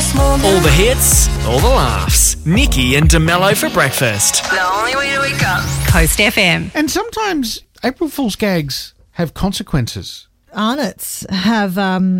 this morning. All the hits, all the laughs. Nikki and DeMello for breakfast. The only way to wake up. Coast FM. And sometimes April Fool's gags have consequences. Arnott's have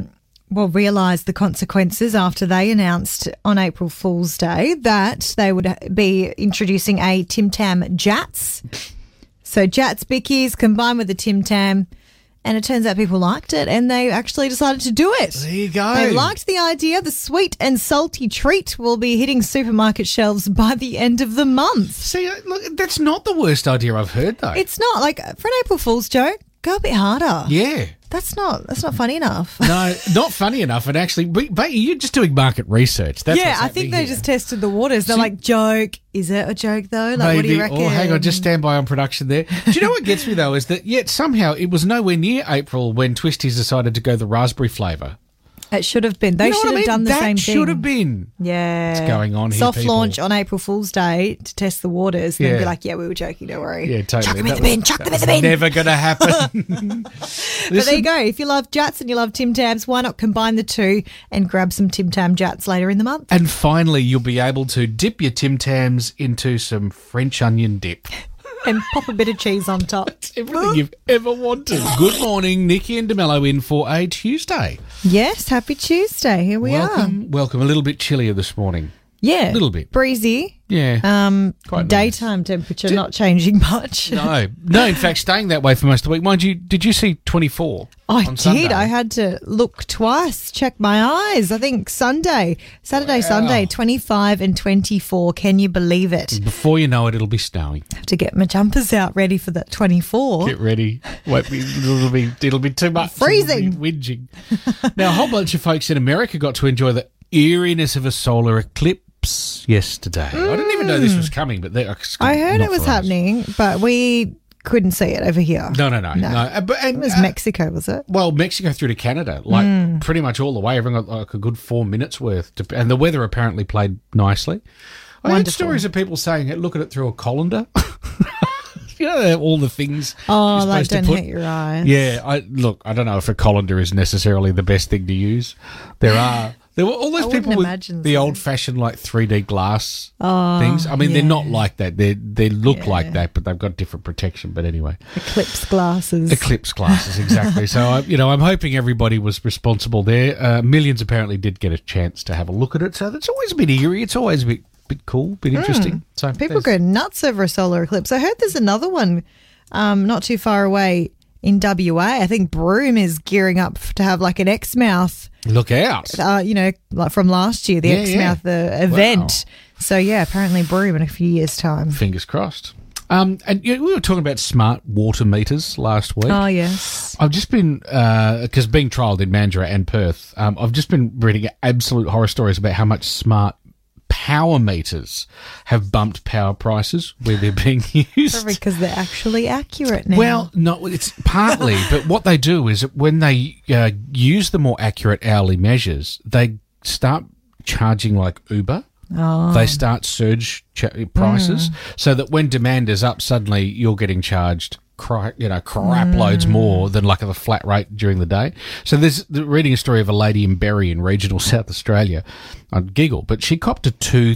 realised the consequences after they announced on April Fool's Day that they would be introducing a Tim Tam Jats. So Jats Bickies combined with the Tim Tam, and it turns out people liked it and they actually decided to do it. There you go. They liked the idea. The sweet and salty treat will be hitting supermarket shelves by the end of the month. See, look, that's not the worst idea I've heard, though. It's not like for an April Fool's joke. Go a bit harder. Yeah. That's not funny enough. No, not funny enough. And actually, but you're just doing market research. That's I think they just tested the waters. They're like, joke. Is it a joke, though? Like, maybe. What do you reckon? Oh, hang on, just stand by on production there. Do you know what gets me, though, is that yet somehow it was nowhere near April when Twisties decided to go the raspberry flavour. It should have been. They should have done the same thing. That should have been. Yeah. What's going on here, Soft people? launch on April Fool's Day to test the waters and then be like, yeah, we were joking, don't worry. Yeah, totally. Chuck them in the bin, chuck them in the bin. Never going to happen. But there you go. If you love Jats and you love Tim Tams, why not combine the two and grab some Tim Tam Jats later in the month? And finally, you'll be able to dip your Tim Tams into some French onion dip. And pop a bit of cheese on top. Everything you've ever wanted. Good morning, Nikki and DeMello in for a Tuesday. Yes, happy Tuesday. Here we are. Welcome. A little bit chillier this morning. Yeah. A little bit. Breezy. Yeah. Quite daytime nice. temperature not changing much. No, in fact, staying that way for most of the week. Mind you, did you see 24 I on Sunday? did. I had to look twice, check my eyes. I think Saturday, Sunday, 25 and 24. Can you believe it? Before you know it, it'll be snowing. I have to get my jumpers out ready for that 24. Get ready. It'll be too much. Freezing. It'll be whinging. Now, a whole bunch of folks in America got to enjoy the eeriness of a solar eclipse yesterday. I didn't even know this was coming, but I heard it was happening, but we couldn't see it over here. No. It was Mexico, was it? Well, Mexico through to Canada, like pretty much all the way. Everyone got like a good 4 minutes worth. And the weather apparently played nicely. I heard stories of people saying, hey, look at it through a colander. You know, all the things. Oh, like don't hurt your eyes. Yeah, I don't know if a colander is necessarily the best thing to use. There were all those people with the old-fashioned like 3D glass things. I mean, they're not like that. They look like that, but they've got different protection. But anyway, Eclipse glasses, exactly. So I'm hoping everybody was responsible there. Millions apparently did get a chance to have a look at it. So that's always a bit eerie. It's always a bit cool, bit interesting. So people go nuts over a solar eclipse. I heard there's another one not too far away in WA. I think Broome is gearing up to have like an Exmouth. Look out. Like from last year, the Exmouth event. Wow. So, yeah, apparently Broome in a few years' time. Fingers crossed. And we were talking about smart water meters last week. Oh, yes. I've just been, because being trialled in Mandurah and Perth, I've just been reading absolute horror stories about how much smart power meters have bumped power prices where they're being used. Probably because they're actually accurate now. Well, no, it's partly, but what they do is when they use the more accurate hourly measures, they start charging like Uber. Oh. They start surge prices so that when demand is up, suddenly you're getting charged crap loads more than like a flat rate during the day. So there's reading a story of a lady in Berry in regional South Australia. I'd giggle, but she copped a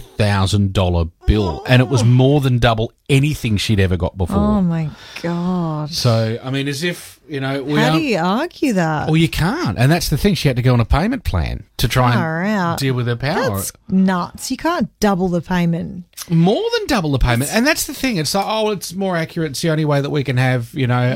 $2,000 bill and it was more than double anything she'd ever got before. Oh my God. So, I mean, as if, how do you argue that? Well, you can't. And that's the thing. She had to go on a payment plan to try and deal with her power. That's nuts. You can't double the payment. More than double the payment. And that's the thing. It's like, it's more accurate. It's the only way that we can have,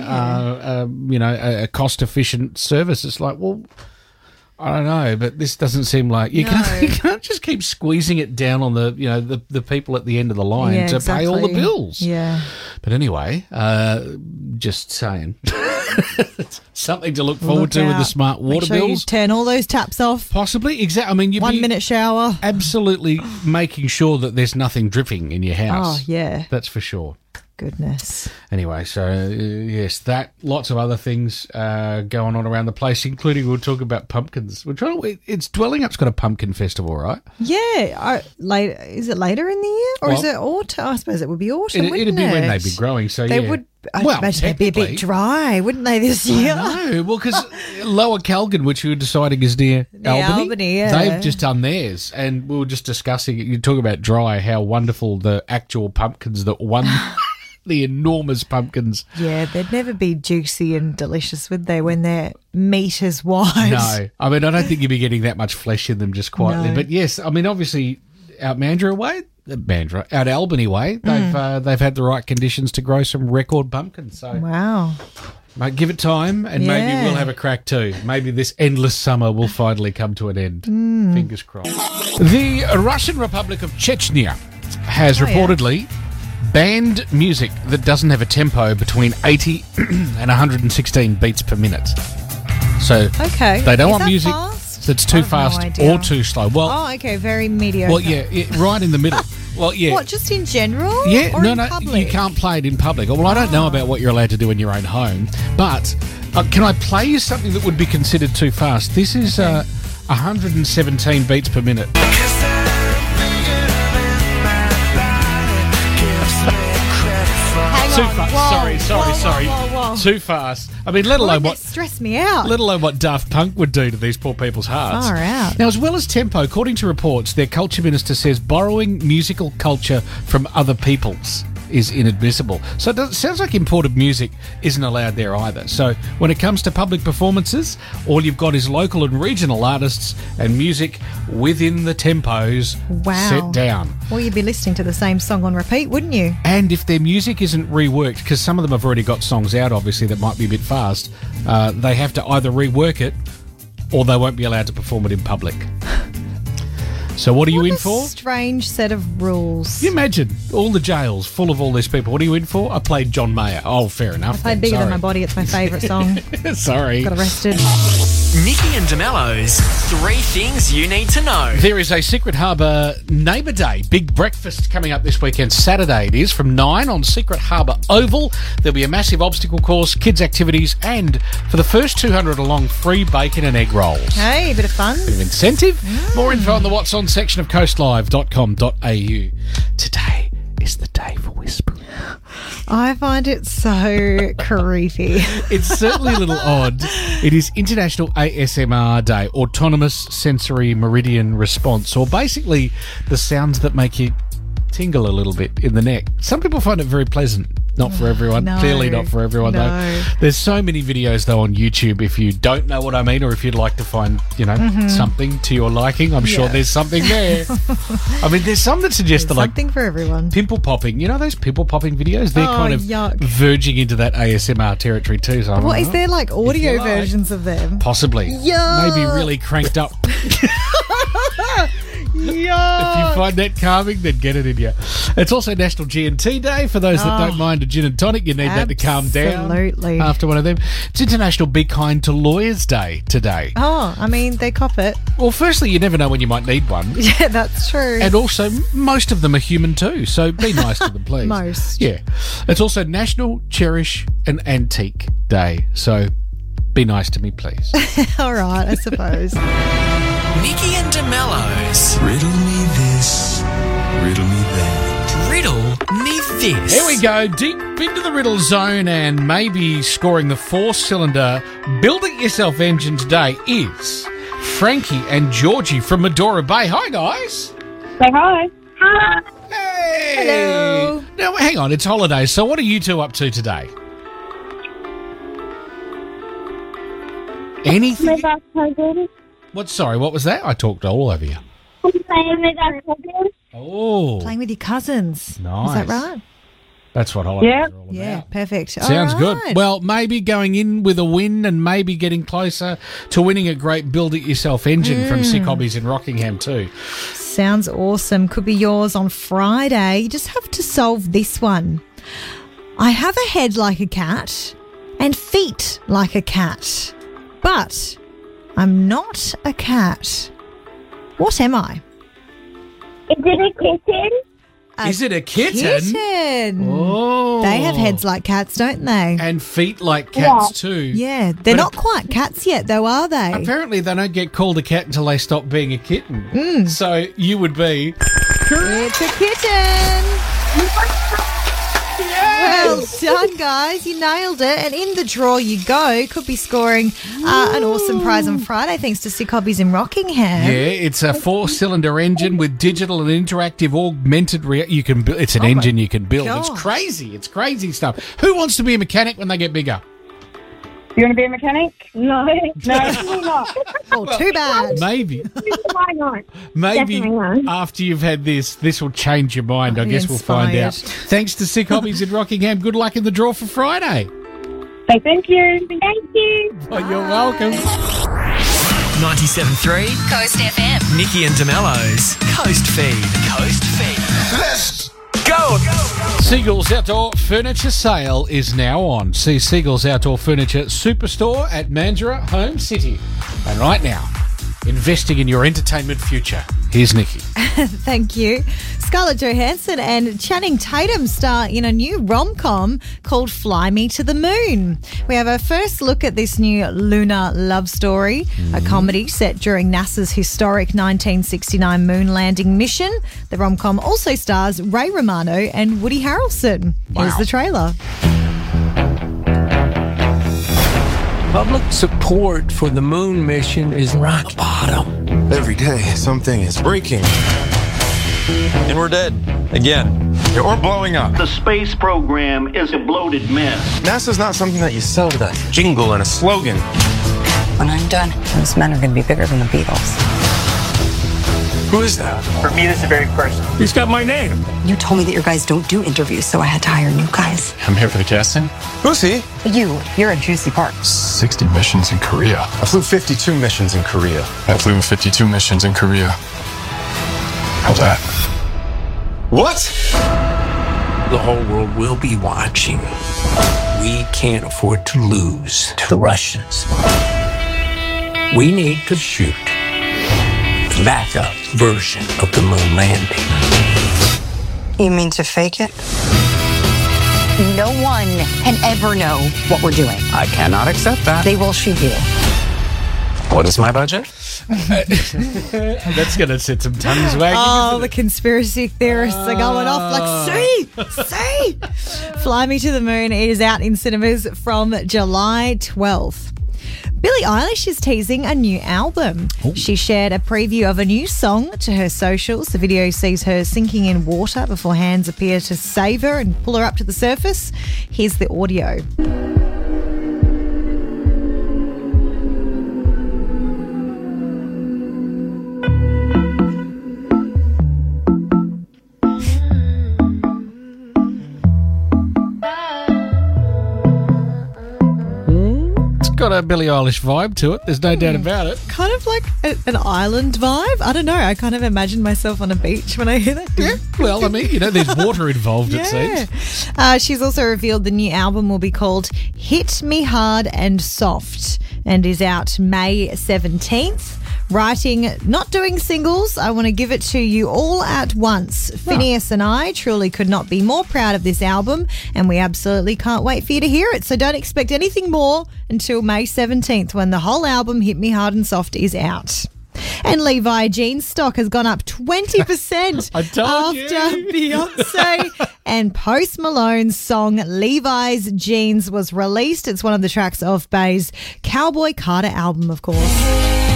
a cost-efficient service. It's like, well, I don't know, but this doesn't seem like you can't just keep squeezing it down on the people at the end of the line to pay all the bills. Yeah. But anyway, just saying. Something to look forward to with the smart water Make sure bills. You turn all those taps off. Possibly, exactly. I mean, 1 minute shower. Absolutely making sure that there's nothing dripping in your house. Oh, yeah. That's for sure. Goodness. Anyway, so yes, lots of other things going on around the place, including we'll talk about pumpkins. It's Dwelling Up's got a pumpkin festival, right? Yeah. Is it later in the year or is it autumn? I suppose it would be autumn. It'd be when they'd be growing. So they would I Well, imagine they'd be a technically- bit dry, wouldn't they, this year? No, well, because Lower Calgon, which we were deciding is near Albany, yeah. they've just done theirs, and we were just discussing. You talk about dry, how wonderful the actual pumpkins that won. The enormous pumpkins. Yeah, they'd never be juicy and delicious, would they, when they're meters wide? No, I mean, I don't think you'd be getting that much flesh in them just quietly. No. But yes, I mean, obviously, out out Albany way, they've had the right conditions to grow some record pumpkins. So, Wow. mate, give it time, and maybe Yeah. we'll have a crack too. Maybe this endless summer will finally come to an end. Fingers crossed. The Russian Republic of Chechnya has yeah. reportedly banned music that doesn't have a tempo between 80 and 116 beats per minute. So Okay. they don't Is want that music fast? that's I too have no fast idea. or too slow. Well, Oh, okay. Very mediocre. well, yeah, right in the middle. Well, yeah. What, just in general? Yeah, or no, in no, public? you can't play it in public. Well, I don't know about what you're allowed to do in your own home, but can I play you something that would be considered too fast? This is 117 beats per minute. Hang Too on. fast. Whoa, Sorry. Whoa. Too fast. I mean, let alone Wouldn't what. that stress me out? Let alone what Daft Punk would do to these poor people's hearts. Far out. Now, as well as tempo, according to reports, their culture minister says borrowing musical culture from other people's is inadmissible. So it sounds like imported music isn't allowed there either. So when it comes to public performances, all you've got is local and regional artists and music within the tempos Wow. set down. Well, you'd be listening to the same song on repeat, wouldn't you? And if their music isn't reworked, because some of them have already got songs out, obviously, that might be a bit fast, they have to either rework it or they won't be allowed to perform it in public. So what are you What in a for? strange set of rules. Can you imagine all the jails full of all these people? What are you in for? I played John Mayer. Oh, fair enough. I played Bigger Than My Body. It's my favourite song. Sorry. Got arrested. Nikki and DeMello's 3 Things You Need to Know. There is a Secret Harbour Neighbour Day big breakfast coming up this weekend. Saturday it is from 9 on Secret Harbour Oval. There'll be a massive obstacle course, kids activities, and for the first 200 along, free bacon and egg rolls. Hey, bit of fun. Bit of incentive. More info on the What's On section of coastlive.com.au. Today is the day for whispering. I find it so creepy. It's certainly a little odd. It is International ASMR Day, Autonomous Sensory Meridian Response, or basically the sounds that make you tingle a little bit in the neck. Some people find it very pleasant. Not for everyone. No. Clearly not for everyone, No. though. There's so many videos, though, on YouTube. If you don't know what I mean, or if you'd like to find, something to your liking, I'm sure Yeah. there's something there. I mean, there's some that suggest that, like, Something for everyone. pimple popping. You know those pimple popping videos? They're Oh, kind of yuck. verging into that ASMR territory, too. So I'm What like, is there like audio you like. versions of them? Possibly. Yuck. Maybe really cranked up. If you Yeah. find that calming, then get it in you. It's also National G&T Day. For those that don't mind a gin and tonic, you need that to calm down Absolutely. after one of them. It's International Be Kind to Lawyers Day today. Oh, I mean, they cop it. Well, firstly, you never know when you might need one. Yeah, that's true. And also, most of them are human too, so be nice to them, please. Most. Yeah. It's also National Cherish an Antique Day, so be nice to me, please. All right, I suppose. Nikki and DeMello's Riddle me this, riddle me that. Riddle Me This. Here we go, deep into the riddle zone, and maybe scoring the 4-cylinder build-it-yourself engine today is Frankie and Georgie from Medora Bay. Hi, guys. Say hi. Hi. Hey. Hello. Now, hang on, it's holidays, so what are you two up to today? Anything? With our cousins. What was that? I talked all over you. I'm playing with our cousins. Oh, Playing with your cousins. Nice. Is that right? that's what holidays Yeah. are all about. Yeah, perfect. Sounds All good. right. Well, maybe going in with a win and maybe getting closer to winning a great build-it-yourself engine from Sick Hobbies in Rockingham too. Sounds awesome. Could be yours on Friday. You just have to solve this one. I have a head like a cat and feet like a cat, but I'm not a cat. What am I? Is it a kitten? Is it a kitten? Kitten. Oh. They have heads like cats, don't they? And feet like cats too. Yeah, they're But not quite cats yet, though, are they? Apparently they don't get called a cat until they stop being a kitten. So you would be... It's a kitten. Well done, guys. You nailed it. And in the draw you go. Could be scoring an awesome prize on Friday thanks to Sick Hobbies in Rockingham. Yeah, it's a 4-cylinder engine with digital and interactive augmented you can it's an engine you can build. gosh. It's crazy. It's crazy stuff. Who wants to be a mechanic when they get bigger? You want to be a mechanic? No. No, absolutely not. Oh, too bad. Maybe. Why not? Maybe Definitely not. after you've had this will change your mind. I I'm guess we'll find out. inspired. Thanks to Sick Hobbies in Rockingham. Good luck in the draw for Friday. Say thank you. Thank you. Oh, you're welcome. 97.3 Coast FM. Nikki and DeMello's Coast Feed. Coast Feed. Let's Go! Seagulls Outdoor Furniture Sale is now on. See Seagulls Outdoor Furniture Superstore at Mandurah Home City. And right now, investing in your entertainment future. Here's Nikki. Thank you. Scarlett Johansson and Channing Tatum star in a new rom-com called Fly Me to the Moon. We have our first look at this new lunar love story, a comedy set during NASA's historic 1969 moon landing mission. The rom-com also stars Ray Romano and Woody Harrelson. Here's Wow. the trailer. Public support for the moon mission is rock bottom. Every day, something is breaking. And we're dead. Again. Or blowing up. The space program is a bloated mess. NASA's not something that you sell with a jingle and a slogan. When I'm done, those men are going to be bigger than the Beatles. Who is that? For me, this is very personal. He's got my name. You told me that your guys don't do interviews, so I had to hire new guys. I'm here for the casting. Who's he? You're a juicy part. 60 missions in Korea. I flew 52 missions in Korea. I flew 52 missions in Korea. How's that? What? The whole world will be watching. We can't afford to lose to the Russians. We need to shoot the backup version of the moon landing. You mean to fake it? No one can ever know what we're doing. I cannot accept that. They will shoot you. What is my budget? That's going to set some tongues wagging. Oh, isn't the it? conspiracy theorists are going off like, see. Fly Me to the Moon is out in cinemas from July 12th. Billie Eilish is teasing a new album. She shared a preview of a new song to her socials. The video sees her sinking in water before hands appear to save her and pull her up to the surface. Here's the audio. It's got a Billie Eilish vibe to it. There's no doubt about it. Kind of like an island vibe. I don't know. I kind of imagine myself on a beach when I hear that. Yeah, well, I mean, there's water involved, it seems. She's also revealed the new album will be called Hit Me Hard and Soft and is out May 17th. Writing, not doing singles, I want to give it to you all at once. Phineas and I truly could not be more proud of this album, and we absolutely can't wait for you to hear it. So don't expect anything more until May 17th when the whole album, Hit Me Hard and Soft, is out. And Levi jeans stock has gone up 20% I told you. after Beyonce and Post Malone's song Levi's Jeans was released. It's one of the tracks off Bey's Cowboy Carter album, of course.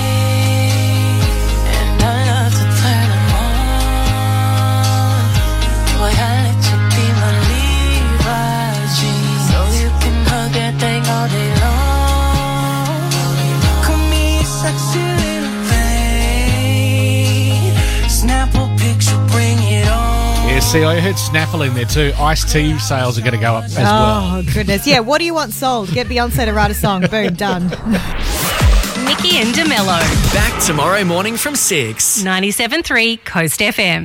Yeah, see, I heard Snaffle in there too. Iced tea sales are going to go up as well. Oh, goodness. Yeah, what do you want sold? Get Beyonce to write a song. Boom, done. Nikki and DeMello. Back tomorrow morning from 6. 97.3 Coast FM.